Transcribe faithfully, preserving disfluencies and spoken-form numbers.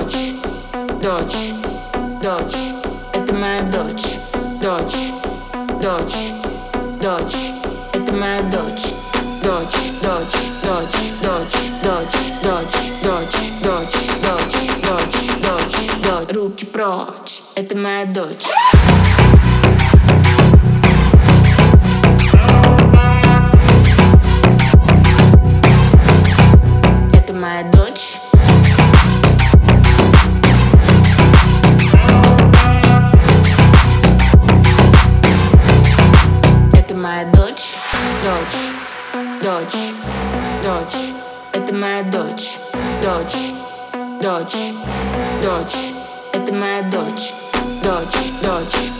дочь, дочь, дочь, это моя дочь, дочь, дочь, дочь, это моя дочь, дочь, дочь, дочь, дочь, дочь, дочь, дочь, дочь, дочь, дочь, дочь, дочь, руки прочь, это моя дочь. Это моя дочь. Это моя дочь, дочь, дочь, дочь. Это моя дочь, дочь, дочь, дочь. Это моя дочь, дочь, дочь.